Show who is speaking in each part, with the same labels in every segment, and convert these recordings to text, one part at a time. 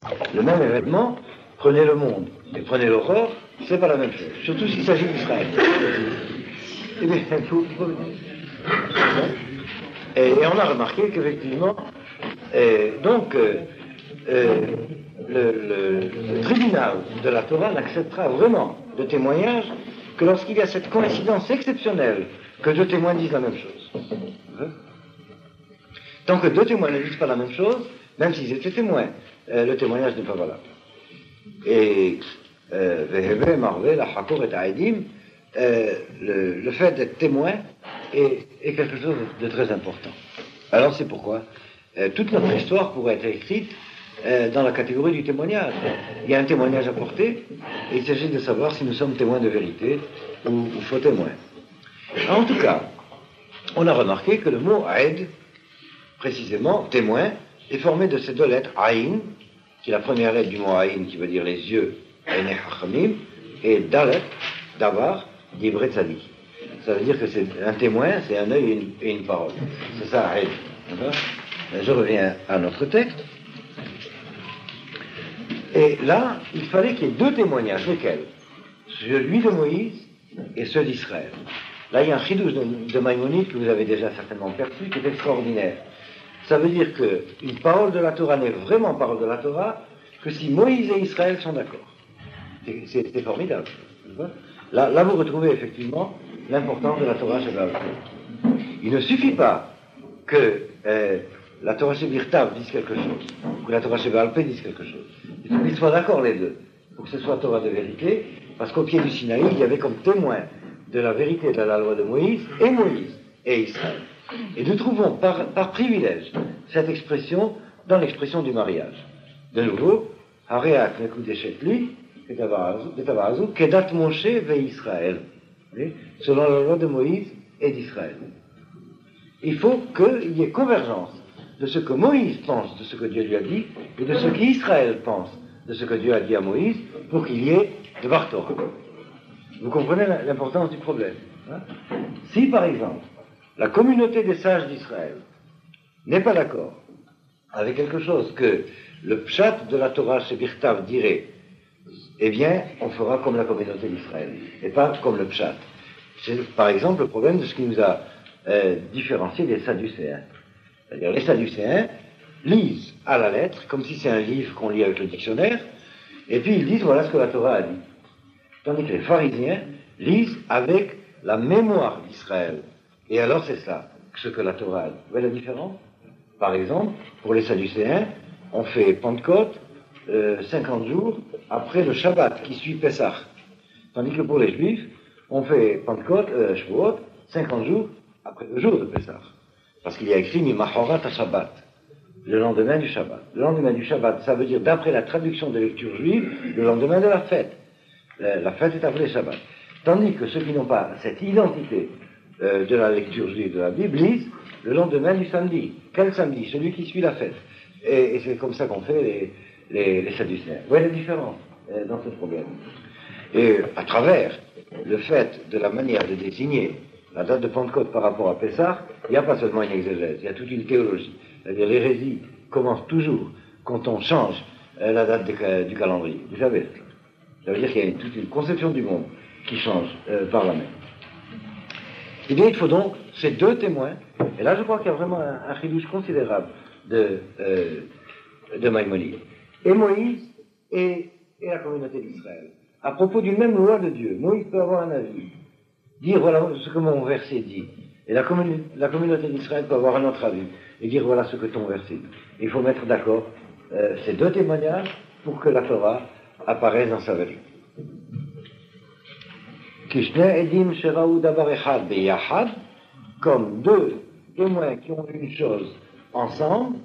Speaker 1: Le même événement, prenez le monde et prenez l'aurore, c'est pas la même chose, surtout s'il s'agit d'Israël. Eh bien, il faut et on a remarqué qu'effectivement, le tribunal de la Torah n'acceptera vraiment de témoignage que lorsqu'il y a cette coïncidence exceptionnelle que deux témoins disent la même chose. Tant que deux témoins ne disent pas la même chose, même s'ils étaient témoins, le témoignage n'est pas valable. Et le fait d'être témoin est quelque chose de très important. Alors c'est pourquoi toute notre histoire pourrait être écrite dans la catégorie du témoignage. Il y a un témoignage à porter, et il s'agit de savoir si nous sommes témoins de vérité ou faux témoins. En tout cas, on a remarqué que le mot aïd, précisément, témoin, est formé de ces deux lettres, aïn, qui est la première lettre du mot aïn, qui veut dire les yeux, et dalet, davar, d'Ibré Tzadik. Ça veut dire que c'est un témoin, c'est un œil et une parole. C'est ça, aïd. Je reviens à notre texte. Et là, il fallait qu'il y ait deux témoignages. Lesquels? Celui de Moïse et ceux d'Israël. Là, il y a un chidouche de Maïmonide que vous avez déjà certainement perçu, qui est extraordinaire. Ça veut dire qu'une parole de la Torah n'est vraiment parole de la Torah que si Moïse et Israël sont d'accord. C'est formidable. Là, vous retrouvez effectivement l'importance de la Torah chez Baal. Il ne suffit pas que la Torah chez Birtav dise quelque chose, ou que la Torah chez Baal dise quelque chose. Il faut qu'ils soient d'accord les deux, pour que ce soit Torah de vérité, parce qu'au pied du Sinaï, il y avait comme témoin de la vérité de la loi de Moïse et Israël. Et nous trouvons par privilège cette expression dans l'expression du mariage. De nouveau, Hareak nekudeshetli ketavarazou kedat Moshe ve Israël, selon la loi de Moïse et d'Israël. Il faut qu'il y ait convergence de ce que Moïse pense de ce que Dieu lui a dit et de ce qu'Israël pense de ce que Dieu a dit à Moïse pour qu'il y ait de Bartorah. Vous comprenez l'importance du problème. Si par exemple la communauté des sages d'Israël n'est pas d'accord avec quelque chose que le pshat de la Torah chez Birtav dirait, eh bien on fera comme la communauté d'Israël et pas comme le pshat. C'est par exemple le problème de ce qui nous a différencié des Sadducéens. C'est-à-dire les Sadducéens lisent à la lettre, comme si c'est un livre qu'on lit avec le dictionnaire, et puis ils disent voilà ce que la Torah a dit. Tandis que les pharisiens lisent avec la mémoire d'Israël. Et alors c'est ça, ce que la Torah a dit. Vous voyez la différence? Par exemple, pour les Sadducéens, on fait Pentecôte 50 jours après le Shabbat qui suit Pessah. Tandis que pour les Juifs, on fait Pentecôte, Shavuot, 50 jours après le jour de Pessah. Parce qu'il y a écrit Mimahorat à Shabbat, le lendemain du Shabbat. Le lendemain du Shabbat, ça veut dire, d'après la traduction de lecture juive, le lendemain de la fête. La fête est appelée Shabbat. Tandis que ceux qui n'ont pas cette identité de la lecture juive de la Bible lisent le lendemain du samedi. Quel samedi? Celui qui suit la fête. Et c'est comme ça qu'on fait les Sadducéens. Vous voyez la différence dans ce problème. Et à travers le fait de la manière de désigner la date de Pentecôte par rapport à Pessah, il n'y a pas seulement une exégèse, il y a toute une théologie. C'est-à-dire l'hérésie commence toujours quand on change la date du calendrier. Vous savez, ça veut dire qu'il y a toute une conception du monde qui change par la même. Eh bien, il faut donc ces deux témoins, et là je crois qu'il y a vraiment un chidouche considérable de Maïmonide, et Moïse et la communauté d'Israël. À propos d'une même loi de Dieu, Moïse peut avoir un avis, dire voilà ce que mon verset dit, et la communauté d'Israël peut avoir un autre avis, et dire voilà ce que ton verset dit. Il faut mettre d'accord ces deux témoignages pour que la Torah apparaisse dans sa vérité. Comme deux témoins qui ont vu une chose ensemble,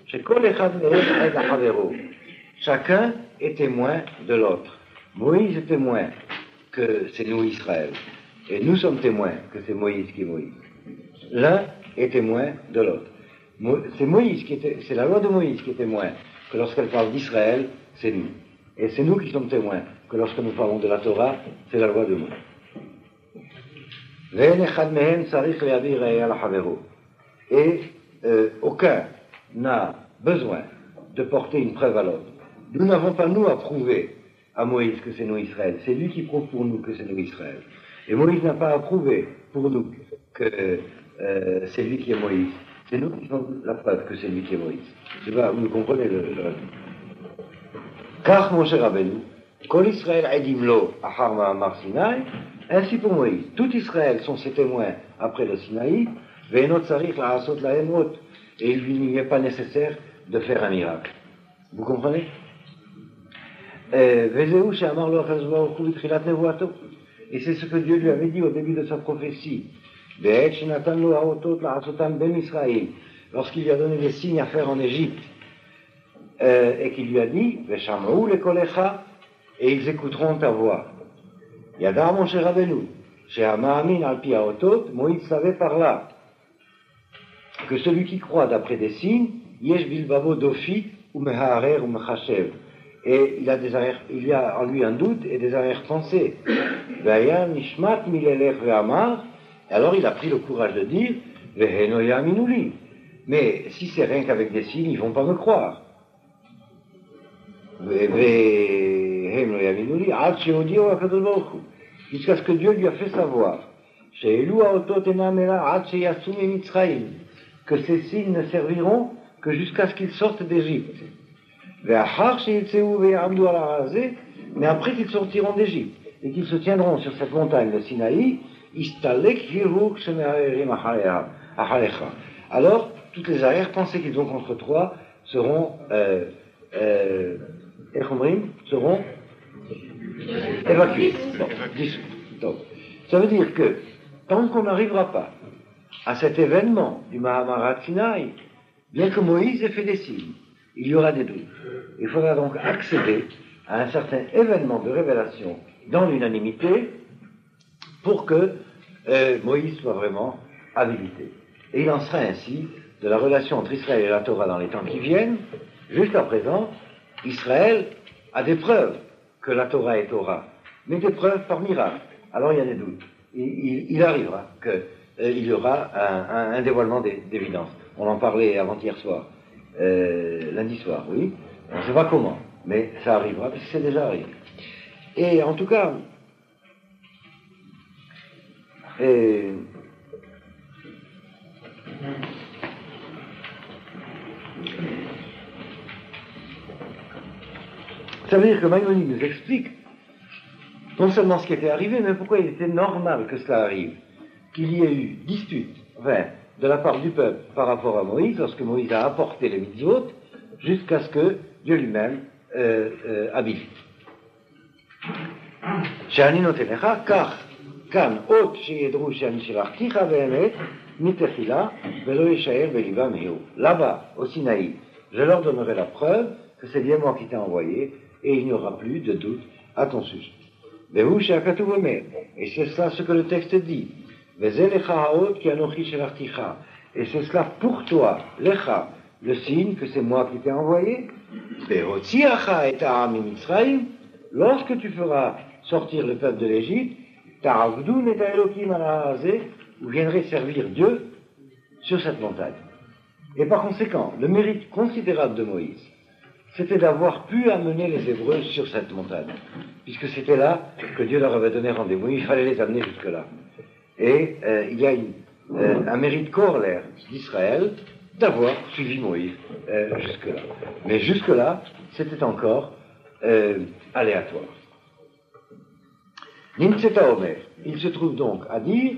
Speaker 1: chacun est témoin de l'autre. Moïse est témoin que c'est nous Israël, et nous sommes témoins que c'est Moïse qui est Moïse. L'un est témoin de l'autre. C'est la loi de Moïse qui est témoin que lorsqu'elle parle d'Israël, c'est nous. Et c'est nous qui sommes témoins que lorsque nous parlons de la Torah, c'est la loi de Moïse. Et aucun n'a besoin de porter une preuve à l'autre. Nous n'avons pas, nous, à prouver à Moïse que c'est nous Israël. C'est lui qui prouve pour nous que c'est nous Israël. Et Moïse n'a pas à prouver pour nous que c'est lui qui est Moïse. C'est nous qui faisons la preuve que c'est lui qui est Moïse. Je sais pas, vous comprenez le Car Moshe Rabbeinu, Kol Israël Edim Lo Achar Ma'amar Sinaï, ainsi pour Moïse. Tout Israël sont ses témoins après le Sinaï, Ve'enot Tzarich La'asot Lahem Ot, et il lui n'est pas nécessaire de faire un miracle. Vous comprenez? Et c'est ce que Dieu lui avait dit au début de sa prophétie. Lorsqu'il lui a donné des signes à faire en Égypte, et qu'il lui a dit, et ils écouteront ta voix. Yadar Moshe Rabbeinu, Shehamaamin al pi haotot, Moïse savait par là que celui qui croit d'après des signes, yesh bilbavo dofi ou meharer ou mechashev. Et il y a en lui un doute et des arrière-pensées. Alors il a pris le courage de dire, mais si c'est rien qu'avec des signes, ils ne vont pas me croire. Jusqu'à ce que Dieu lui a fait savoir que ces signes ne serviront que jusqu'à ce qu'ils sortent d'Égypte. Mais après qu'ils sortiront d'Égypte et qu'ils se tiendront sur cette montagne, le Sinaï, alors toutes les arrière-pensées qu'ils ont contre toi seront évacuées. Donc, ça veut dire que tant qu'on n'arrivera pas à cet événement du Mahamarat Sinaï, bien que Moïse ait fait des signes, il y aura des doutes. Il faudra donc accéder à un certain événement de révélation dans l'unanimité pour que Moïse soit vraiment habilité. Et il en sera ainsi de la relation entre Israël et la Torah dans les temps qui viennent. Jusqu'à présent, Israël a des preuves que la Torah est Torah, mais des preuves par miracle. Alors il y a des doutes. Il arrivera qu'il y aura un dévoilement d'évidence. On en parlait avant-hier soir. Lundi soir, oui. On ne sait pas comment, mais ça arrivera, parce que c'est déjà arrivé. Et en tout cas, ça veut dire que Maïmonide nous explique non seulement ce qui était arrivé, mais pourquoi il était normal que cela arrive, qu'il y ait eu dispute, de la part du peuple par rapport à Moïse, lorsque Moïse a apporté les mitzvot, jusqu'à ce que Dieu lui-même habilite. Shani notenecha, car kan ot sheyedru shani shelachticha ve'emet mitechila velo yeshaer beliva mehu. Là-bas, au Sinaï, je leur donnerai la preuve que c'est bien moi qui t'ai envoyé, et il n'y aura plus de doute à ton sujet. Vehu she'akatuv omer, et c'est cela ce que le texte dit. Et c'est cela pour toi, lecha, le signe que c'est moi qui t'ai envoyé. Lorsque tu feras sortir le peuple de l'Égypte, vous viendrez servir Dieu sur cette montagne. Et par conséquent, le mérite considérable de Moïse, c'était d'avoir pu amener les Hébreux sur cette montagne, puisque c'était là que Dieu leur avait donné rendez-vous. Il fallait les amener jusque-là. Et il y a un mérite corollaire d'Israël d'avoir suivi Moïse jusque-là. Mais jusque-là, c'était encore aléatoire. Nimtseta Omer, il se trouve donc à dire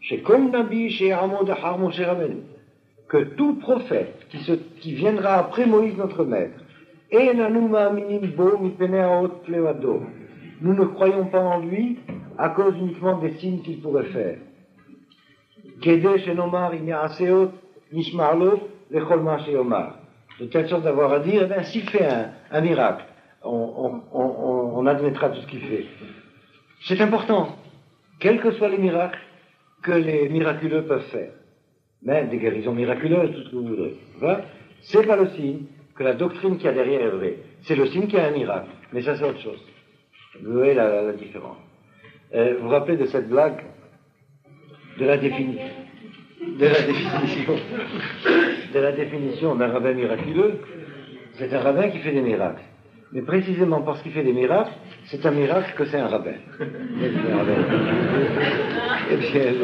Speaker 1: que tout prophète qui viendra après Moïse notre maître, nous ne croyons pas en lui à cause uniquement des signes qu'il pourrait faire. De telle sorte d'avoir à dire, s'il fait un miracle, on admettra tout ce qu'il fait. C'est important, quels que soient les miracles que les miraculeux peuvent faire, même des guérisons miraculeuses, tout ce que vous voudrez. Voilà. C'est pas le signe que la doctrine qu'il y a derrière est vraie. C'est le signe qu'il y a un miracle, mais ça c'est autre chose. Vous voyez la différence. Vous vous rappelez de cette blague de la définition d'un rabbin miraculeux? C'est un rabbin qui fait des miracles. Mais précisément parce qu'il fait des miracles, c'est un miracle que c'est un rabbin. Eh bien,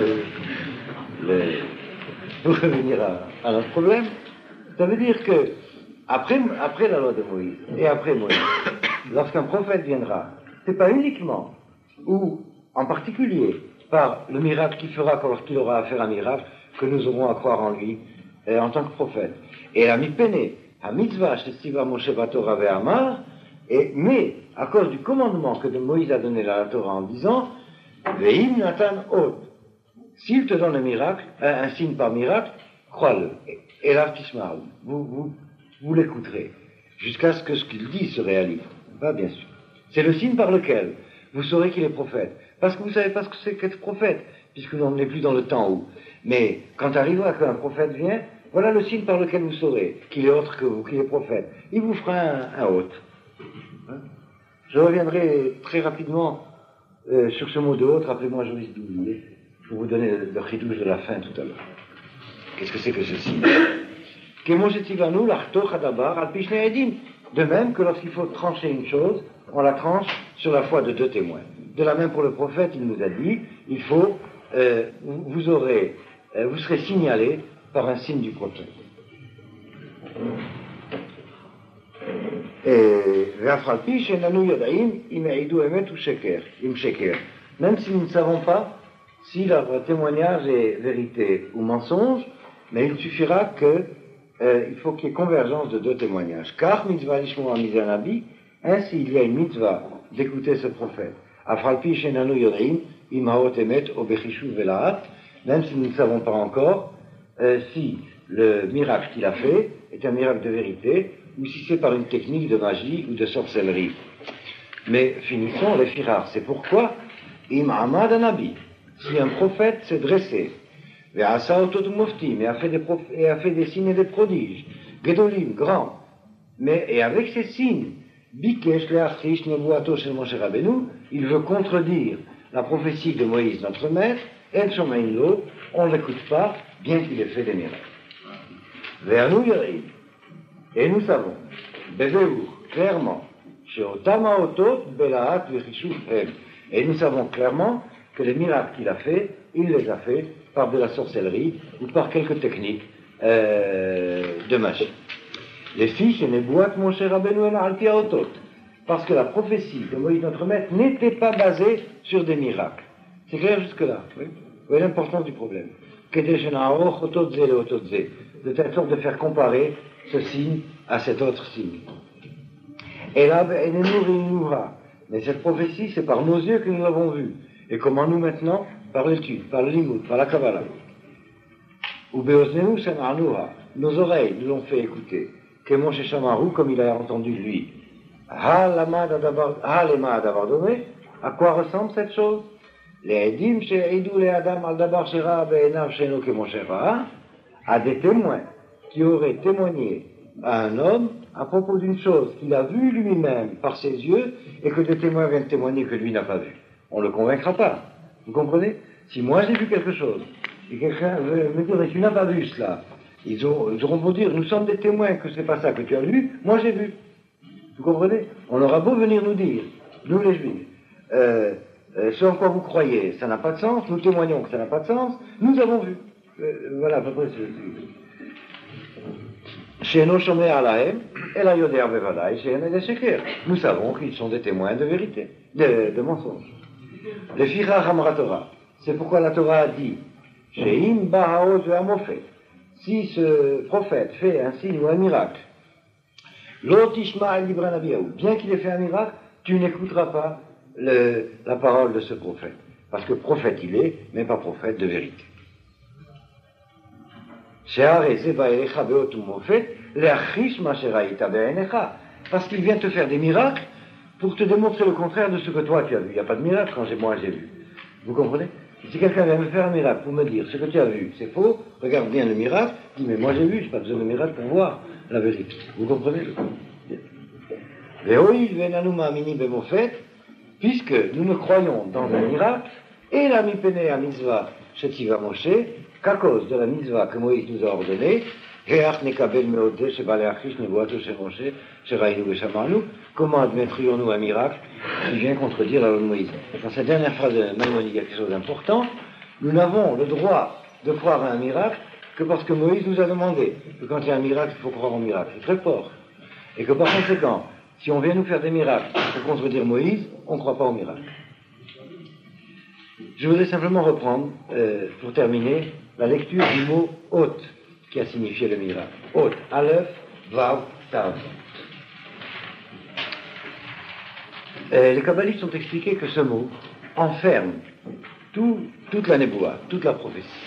Speaker 1: pour revenir à notre problème, ça veut dire que après la loi de Moïse et après Moïse, lorsqu'un prophète viendra, c'est pas uniquement ou en particulier par le miracle qu'il fera lorsqu'il aura à faire un miracle que nous aurons à croire en lui en tant que prophète. Et la mipene, à mitzvah, shestiva Moshe Batorah ve'amar, mais à cause du commandement que Moïse a donné à la Torah en disant ve'im natan ot, s'il te donne un miracle, un signe par miracle, crois-le. Et l'artismal, vous l'écouterez, jusqu'à ce que ce qu'il dit se réalise. Pas bien sûr. C'est le signe par lequel vous saurez qu'il est prophète. Parce que vous savez pas ce que c'est qu'être prophète, puisque l'on n'est plus dans le temps où. Mais quand arrivera qu'un prophète vient, voilà le signe par lequel vous saurez qu'il est autre que vous, qu'il est prophète. Il vous fera un hôte. Je reviendrai très rapidement sur ce mot de hôte. Rappelez-moi, je risque d'oublier. Je vais vous donner le chidouche de la fin tout à l'heure. Qu'est-ce que c'est que ce signe? De même que lorsqu'il faut trancher une chose, on la tranche sur la foi de deux témoins. De la même pour le prophète, il nous a dit, il faut, vous serez signalé par un signe du prophète. Même si nous ne savons pas si leur témoignage est vérité ou mensonge, mais il suffira que il faut qu'il y ait convergence de deux témoignages. Car mitzvah lishmo amizanabi, ainsi il y a une mitzvah d'écouter ce prophète. Afralpi shenanu yodim imaot emet obechishu velaat, même si nous ne savons pas encore si le miracle qu'il a fait est un miracle de vérité ou si c'est par une technique de magie ou de sorcellerie. Mais finissons les firars. C'est pourquoi im amad anabi, si un prophète s'est dressé et a fait des signes et des prodiges, Gedolim, grand, et avec ces signes, il veut contredire la prophétie de Moïse, notre maître, on ne l'écoute pas, bien qu'il ait fait des miracles. Et nous savons, clairement, et nous savons clairement que les miracles qu'il a fait, il les a fait par de la sorcellerie ou par quelques techniques de magie. Les fiches ne boîtent mon cher Rabbeinu el alpi haotot, parce que la prophétie de Moïse notre maître n'était pas basée sur des miracles. C'est clair jusque-là, oui. Vous voyez l'importance du problème. De telle sorte de faire comparer ce signe à cet autre signe. Et là, mais cette prophétie, c'est par nos yeux que nous l'avons vue. Et comment nous maintenant? Par l'étude, par le limoud, par la Kabbalah. Ou beoznenu senarnuha, nos oreilles nous l'ont fait écouter. Que Moshe Shamaru, comme il a entendu lui. À quoi ressemble cette chose? Les edim she'idou le adam al dabar shera be'enav sheno ke Moshe ra'a, à des témoins qui auraient témoigné à un homme à propos d'une chose qu'il a vue lui-même par ses yeux et que des témoins viennent témoigner que lui n'a pas vu. On ne le convaincra pas. Vous comprenez? Si moi j'ai vu quelque chose, et quelqu'un veut me dire, mais tu n'as pas vu cela, ils auront beau dire, nous sommes des témoins que c'est pas ça que tu as vu, moi j'ai vu. Vous comprenez? On aura beau venir nous dire, nous les juifs, ce en quoi vous croyez, ça n'a pas de sens, nous témoignons que ça n'a pas de sens, nous avons vu. Voilà, à peu près nous savons qu'ils sont des témoins de vérité, de mensonge. Le Fira Hamra Torah. C'est pourquoi la Torah a dit Sheim Bahaoz Ve'amofet. Si ce prophète fait un signe ou un miracle, L'Otishma Libra Nabiyahu, bien qu'il ait fait un miracle, tu n'écouteras pas la parole de ce prophète. Parce que prophète il est, mais pas prophète de vérité. Parce qu'il vient te faire des miracles pour te démontrer le contraire de ce que toi tu as vu. Il n'y a pas de miracle quand moi j'ai vu. Vous comprenez? Si quelqu'un vient me faire un miracle pour me dire ce que tu as vu, c'est faux, regarde bien le miracle, dis mais moi j'ai vu, je n'ai pas besoin de miracle pour voir la vérité. Vous comprenez? Puisque nous ne croyons dans un miracle, et la mipene à mitzvah shetiva Moshe, qu'à cause de la mitzvah que Moïse nous a ordonnée, Comment admettrions-nous un miracle qui vient contredire la loi de Moïse? Dans cette dernière phrase de Maïmonide, il y a quelque chose d'important. Nous n'avons le droit de croire à un miracle que parce que Moïse nous a demandé que quand il y a un miracle, il faut croire au miracle. C'est très fort. Et que par conséquent, si on vient nous faire des miracles pour contredire Moïse, on ne croit pas au miracle. Je voudrais simplement reprendre, pour terminer, la lecture du mot hôte, qui a signifié le miracle. Hôte, Aleph, Vav, Tav. Les kabbalistes ont expliqué que ce mot enferme toute la néboua, toute la prophétie.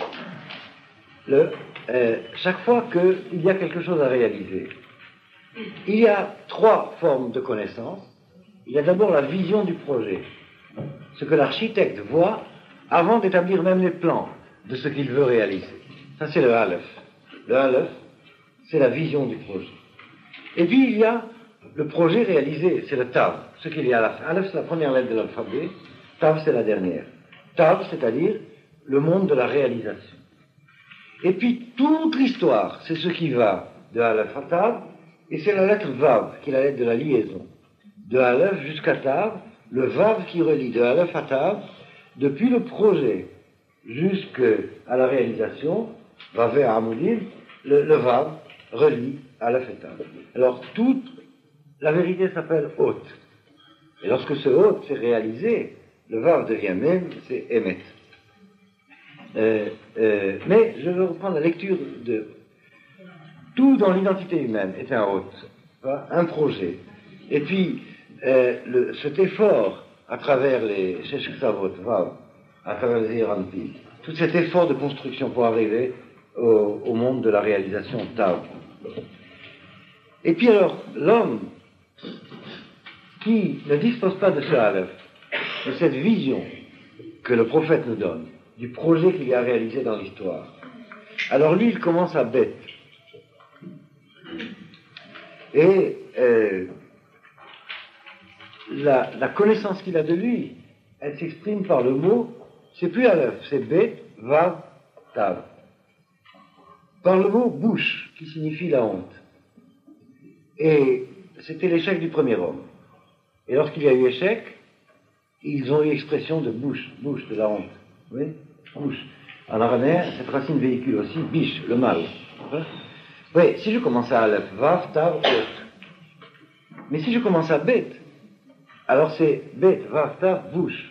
Speaker 1: Chaque fois qu'il y a quelque chose à réaliser, il y a trois formes de connaissance. Il y a d'abord la vision du projet, ce que l'architecte voit avant d'établir même les plans de ce qu'il veut réaliser. Ça, c'est le Aleph. Le Aleph, c'est la vision du projet. Et puis, il y a le projet réalisé, c'est le Tav, ce qu'il y a à la fin. Aleph, c'est la première lettre de l'alphabet, Tav, c'est la dernière. Tav, c'est-à-dire le monde de la réalisation. Et puis, toute l'histoire, c'est ce qui va de Aleph à Tav, et c'est la lettre Vav, qui est la lettre de la liaison. De Aleph jusqu'à Tav, le Vav qui relie de Aleph à Tav, depuis le projet jusqu'à la réalisation, Vav et Amoudim, le Vav relie Aleph et Tav. Alors, toute la vérité s'appelle hôte. Et lorsque ce hôte s'est réalisé, le Vav devient même, c'est Emet. Mais je vais reprendre la lecture de... Tout dans l'identité humaine est un hôte, un projet. Et puis, cet effort à travers les Sheshksavot, Vav, à travers les Yeranpi, tout cet effort de construction pour arriver au monde de la réalisation Tav. Et puis alors, l'homme qui ne dispose pas de ce Aleph, de cette vision que le prophète nous donne, du projet qu'il a réalisé dans l'histoire, alors lui, il commence à bête. Et la connaissance qu'il a de lui, elle s'exprime par le mot, c'est plus Aleph, c'est Bet, Vav, Tav. Par le mot bouche, qui signifie la honte. Et c'était l'échec du premier homme. Et lorsqu'il y a eu échec, ils ont eu expression de bouche, de la honte. Oui, bouche. En araméen, cette racine véhicule aussi biche, le mal. Oui, si je commence à Aleph, Vav, Tav, Hot. Mais si je commence à Bet, alors c'est Bet, Vav, Tav, bouche.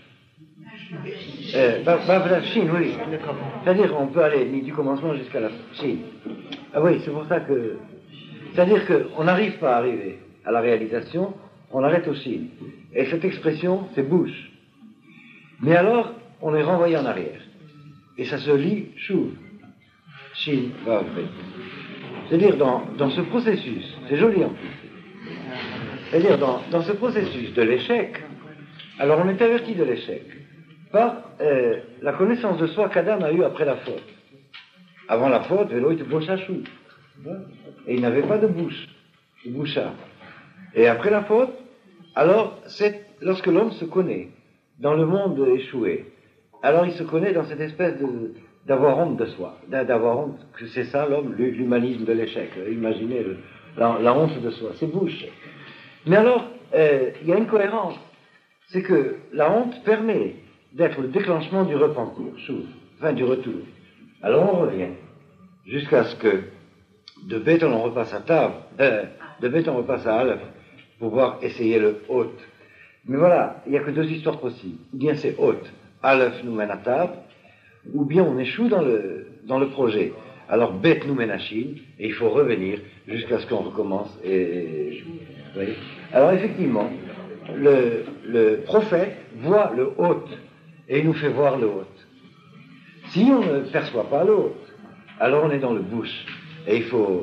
Speaker 1: Vav, Shin, oui. C'est-à-dire, on peut aller du commencement jusqu'à la Shin. Ah oui, c'est pour ça que... C'est-à-dire qu'on n'arrive pas à arriver à la réalisation, on arrête au Shin. Et cette expression, c'est bouche. Mais alors, on est renvoyé en arrière. Et ça se lit Shuv. Shin, Vav, Bet. C'est-à-dire, dans ce processus, c'est joli en plus. C'est-à-dire, dans ce processus de l'échec, alors on est averti de l'échec par la connaissance de soi qu'Adam a eue après la faute. Avant la faute, Velo était bochachou. Et il n'avait pas de bouche, de boucha. Et après la faute, alors, c'est lorsque l'homme se connaît dans le monde échoué, alors il se connaît dans cette espèce d'avoir honte de soi, d'avoir honte, que c'est ça l'homme, l'humanisme de l'échec. Imaginez la honte de soi, c'est bouche. Mais alors, il y a une cohérence, c'est que la honte permet d'être le déclenchement du repentir, du retour. Alors on revient, jusqu'à ce que de bête on repasse à Tav, de bête on repasse à Aleph, pour pouvoir essayer le hôte. Mais voilà, il n'y a que deux histoires possibles. Ou bien c'est hôte, Aleph nous mène à Tav, ou bien on échoue dans le projet. Alors bête nous mène à Chine, et il faut revenir jusqu'à ce qu'on recommence. Oui. Alors effectivement, le prophète voit le hôte, et il nous fait voir le hôte. Si on ne perçoit pas le hôte, alors on est dans le bouche. Et il faut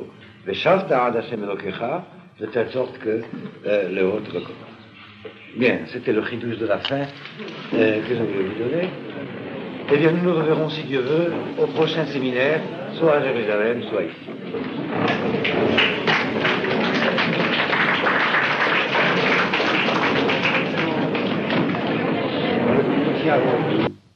Speaker 1: de telle sorte que le hôte recommence. Bien, c'était le chidouche de la fin que je voulais vous donner. Eh bien, nous nous reverrons, si Dieu veut, au prochain séminaire, soit à Jérusalem, soit ici.